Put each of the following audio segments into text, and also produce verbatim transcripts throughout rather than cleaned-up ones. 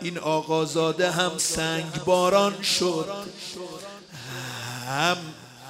این آقازاده هم سنگ باران شد، هم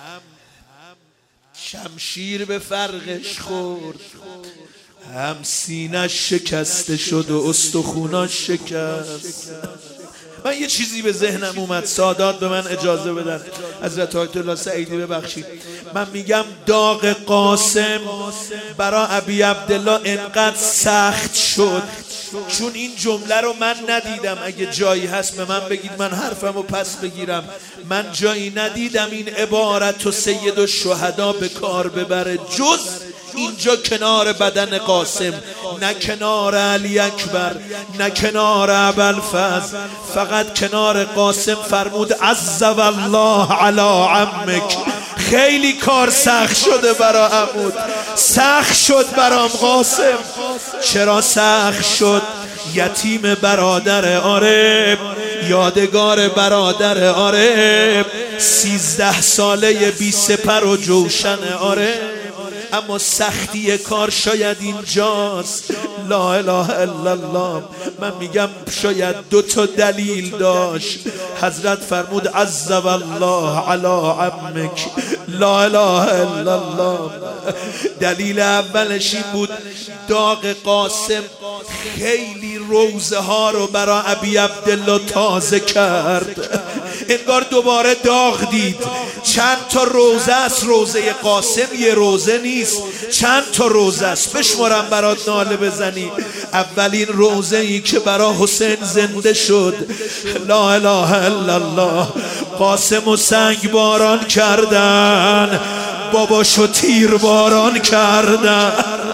شمشیر به فرقش خورد، هم سینش شکسته شد و استخوناش شکست. من یه چیزی به ذهنم اومد، سادات به من اجازه بدن، حضرت آیت الله سعیدی ببخشید. من میگم داغ قاسم برای ابی عبدالله انقدر سخت شد چون این جمله رو من ندیدم. اگه جایی هست به من بگید من حرفمو پس بگیرم. من جایی ندیدم این عبارت و سید الشهدا به کار ببره جز اینجا کنار بدن قاسم، نه کنار علی اکبر، نه کنار ابوالفضل، فقط کنار قاسم فرمود عز والله علی عمک. خیلی کار سخت شده برا عمود، سخت شد برام قاسم. چرا سخت شد؟ یتیم برادر آره، یادگار برادر آره، سیزده ساله بی سپر و جوشن آره. اما سختی کار شاید اینجاست. لا اله الا الله. من میگم شاید دو تا دلیل داشت. حضرت فرمود عز والله علی عمک، لا اله الا الله. دلیل اولش این بود داغ قاسم خیلی روزه ها رو برای ابی عبدالله تازه کرد. انگار دوباره داغ دید. چند تا روزه است روزه قاسم؟ یه روزه نیست، چند تا روزه است. بشمرم برات ناله بزنی. اولین روزه ای که برای حسین زنده شد، لا اله الا الله، قاسم و سنگ باران کردن، باباشو تیر باران کردن.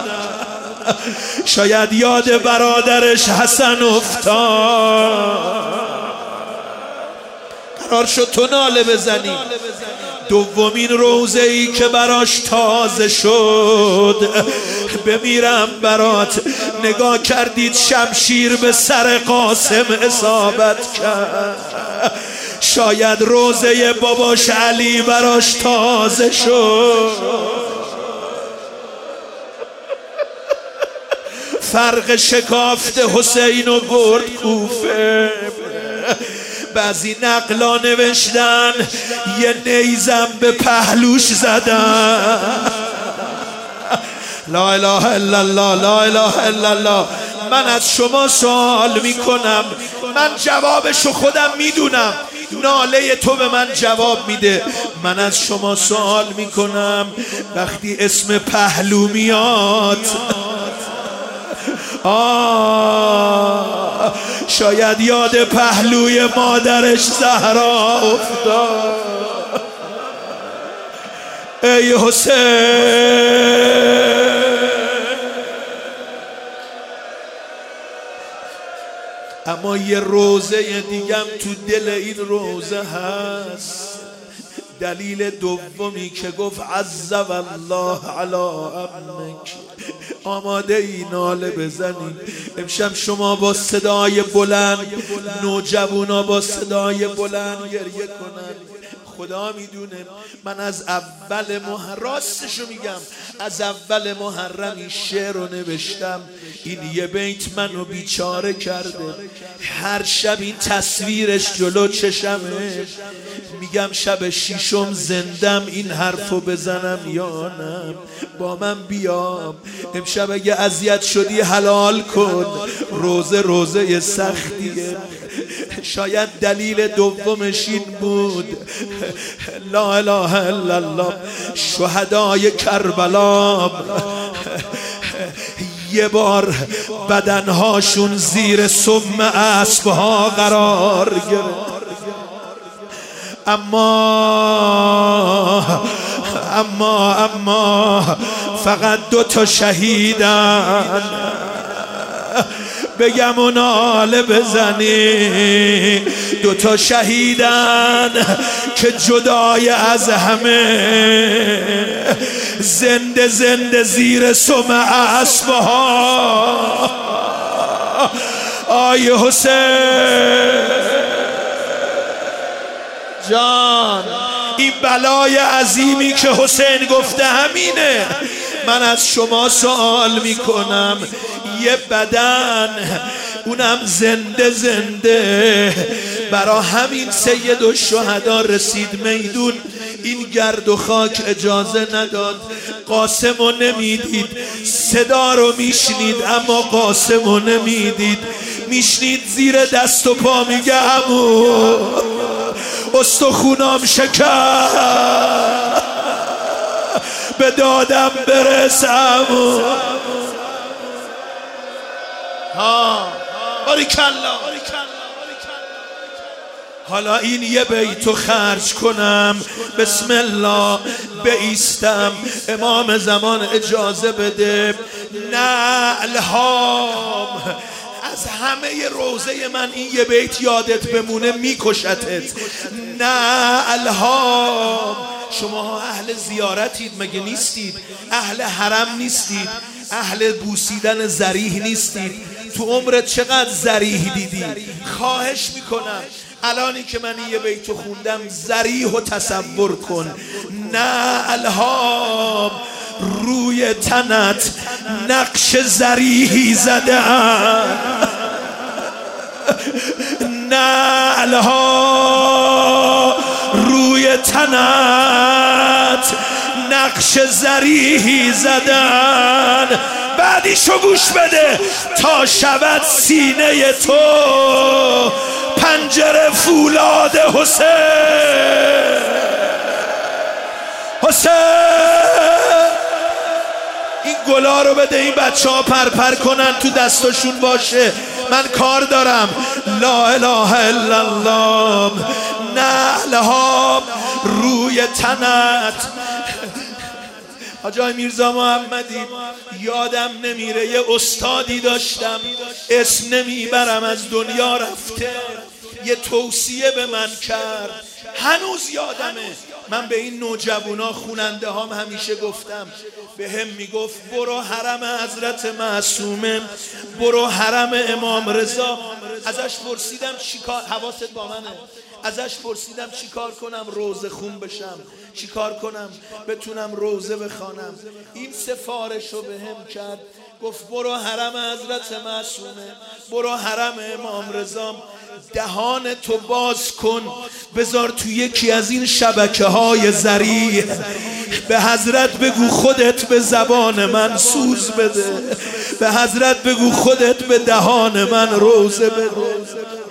شاید یاد برادرش حسن افتاد، قرار شد تو ناله بزنی. دومین روزه ای که براش تازه شد، بمیرم برات، نگاه کردید شمشیر به سر قاسم اصابت کرد. شاید روزه باباش علی براش تازه شد. فرق شکافت حسین و برد کوفه. بعضی نقلا نوشتن یه نیزم به پهلوش زدن. لا اله الا الله، لا اله الا الله. من از شما سوال میکنم، من جوابشو خودم میدونم، ناله تو به من جواب میده. من از شما سوال میکنم وقتی اسم پهلو میاد، آه شاید یاد پهلوی مادرش زهرا افتاد. ای حسین. اما یه روزه دیگم تو دل این روزه هست. دلیل دومی که گفت عز والله علی عمک. آماده ای ناله بزنید امشب شما با صدای بلند، نوجوانا با صدای بلند گریه کنن. خدا میدونه من از اول محرم، راستشو میگم، از اول محرم این شعر رو نوشتم. این یه بیت منو بیچاره کرده. هر شب این تصویرش جلو چشمه. میگم شب شیشم زندم این حرفو بزنم یا نه؟ با من بیام امشب، اگه اذیت شدی حلال کن. روزه روزه سختیه. شاید دلیل دومش این بود، لا اله الا الله، شهدای کربلا یه بار بدنهاشون زیر سم اسبها قرار گرفت. اما اما اما فقط دو تا شهیدن. بگم و ناله بزنی. دو تا شهیدن که جدای از همه، زنده زنده زیر سم اسبها. آی حسین جان، این بلای عظیمی که حسین گفته همینه. من از شما سوال میکنم، یه بدن اونم زنده زنده برا همین سید الشهدا رسید میدون، این گرد و خاک اجازه نداد. قاسمو نمیدید، صدا رو میشنید اما قاسمو نمیدید، میشنید زیر دست و پا میگه عمو استخونام شکست، به دادم برس عمو. ها باریکلا. حالا این یه بیتو خرج کنم، بسم الله بایستم، امام زمان اجازه بده. نعلهام از همه روزه من این یه بیت یادت بمونه میکشتت. نعلهام شما اهل زیارتید مگه نیستید؟ اهل حرم نیستید؟ اهل بوسیدن ذریح نیستید؟ تو عمرت چقدر ذریح دیدی؟ خواهش میکنم الانی که من یه بیتو خوندم ذریح و تصور کن. نعلهام روی تنت نقش ذریحی زدن، نعلها روی تنت نقش ذریحی زدن. بعدیشو گوش بده، تا شود سینه تو پنجره فولاد حسین. حسین این گلا رو بده این بچه ها پرپر کنن تو دستاشون باشه، من کار دارم. لا اله الا الله. نعلها روی تنت. حاج آقای میرزا محمدی یادم نمیره یه استادی داشتم، اسم نمیبرم، از دنیا رفته، یه توصیه به من کرد هنوز یادمه. من به این نوجوانا خوننده هام همیشه گفتم، به هم میگفت برو حرم حضرت معصومه، برو حرم امام رضا. ازش پرسیدم چیکار، حواست با منه، ازش پرسیدم چیکار کنم روزه خون بشم، چیکار کنم بتونم روزه بخوانم. این سفارش رو به هم کرد، گفت برو حرم حضرت معصومه، برو حرم امام رضا، دهان تو باز کن، بذار تو یکی از این شبکه های ذریح، به حضرت بگو خودت به زبان من سوز بده، به حضرت بگو خودت به دهان من روزه بده.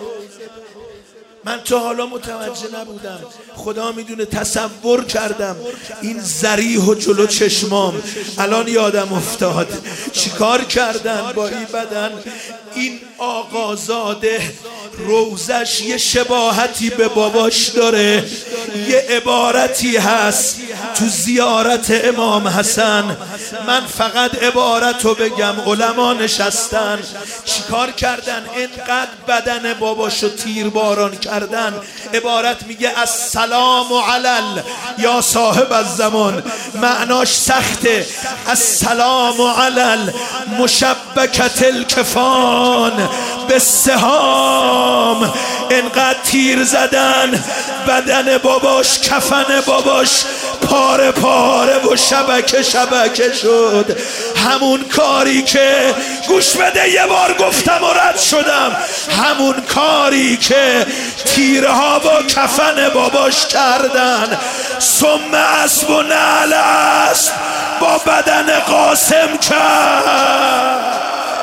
من تا حالا متوجه نبودم، خدا میدونه تصور کردم این ذریح و جلو چشمام. الان یادم افتاد چیکار کردن با این بدن. این آقازاده روزش یه شباهتی به باباش داره، یه عبارتی هست تو زیارت امام حسن. من فقط عبارت رو بگم، علما نشستن چیکار کردن، اینقدر بدن باباشو تیرباران کردن. عبارت میگه السلام علل یا صاحب الزمان، معناش سخته. السلام علل مشبکت الکفان بالسهام. اینقدر تیر زدن بدن باباش، کفن باباش پاره پاره و شبکه شبکه شد. همون کاری که، گوش بده یه بار گفتم و رد شدم، همون کاری که تیرها با کفن باباش کردن، سم اسب و نعل اسب با بدن قاسم کرد.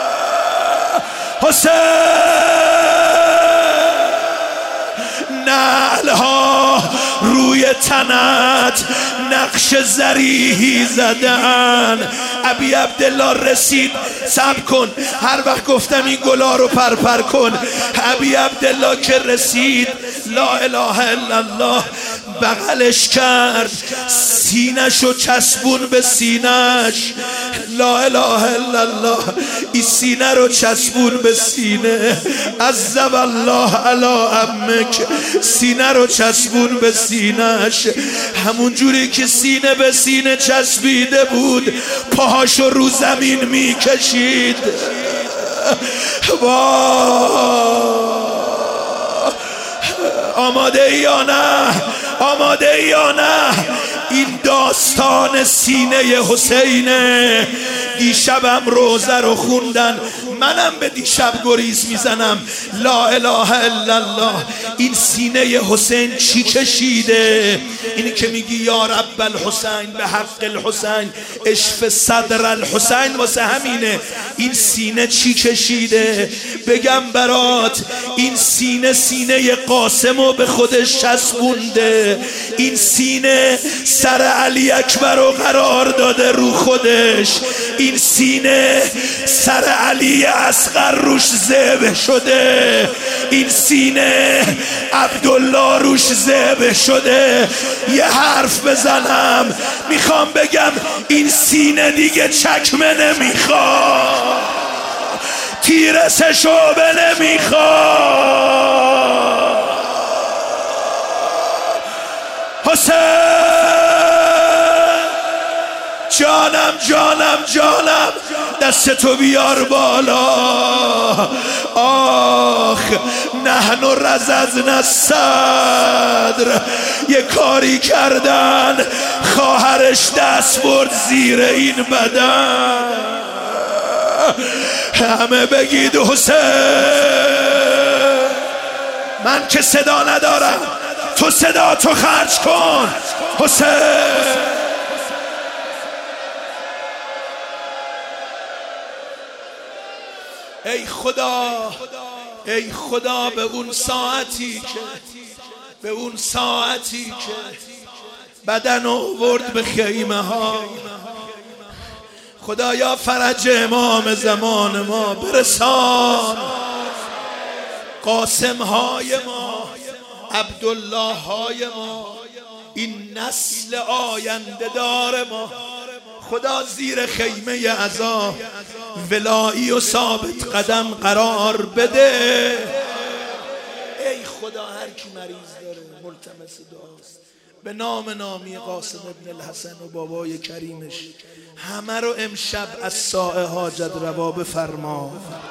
حسین نعلها روی تنت نقش ذریحی زدن. ابی عبدالله رسید، صبر کن، هر وقت گفتم این گلا رو پرپر کن. ابی عبدالله که رسید، لا اله الا الله، بغلش کرد، سینه‌شو چسبون به سینه‌ش. لا اله الا الله، این سینه رو چسبون به سینه. عذب الله علی امک، سینه رو چسبون به سینه‌ش. همون جوری که سینه به سینه چسبیده بود، پاهاشو رو زمین میکشید. آماده یا نه؟ آماده یا نه؟ این داستان سینه حسینه. دیشبم روزه رو خوندن، منم به دیشب گریز میزنم. لا اله الا الله. این سینه حسین چی کشیده؟ اینی که میگی یا رب الحسین به حق الحسین اشف صدر الحسین، واسه همینه. این سینه چی کشیده؟ بگم برات، این سینه سینه قاسمو به خودش چسبونده. این سینه سر علی اکبر رو قرار داده رو خودش. این سینه سر علی اصغر روش ذبح شده. این سینه عبدالله روش ذبح شده. یه حرف بزنم، میخوام بگم این سینه دیگه چکمه نمیخواد، تیر سه شعبه نمیخواد. حسین جانم جانم جانم، دست تو بیار بالا. آخ نحن رززنا الصدر. یه کاری کردن خواهرش دست برد زیر این بدن. همه بگید حسین. من که صدا ندارم، تو صدا تو خرج کن. حسین ای خدا، ای خدا، به اون ساعتی که به اون ساعتی که بدن آورد به خیمه ها، خدایا فرج امام زمان ما برسان. قاسم های ما، عبدالله های ما، این نسل آینده دار ما، خدا زیر خیمه عزا ولایی و ثابت قدم قرار بده. ای خدا هر کی مریض داره ملتمس دعاست، به نام نامی قاسم ابن الحسن و بابای کریمش همه رو امشب از ساعه حاجت روا بفرما.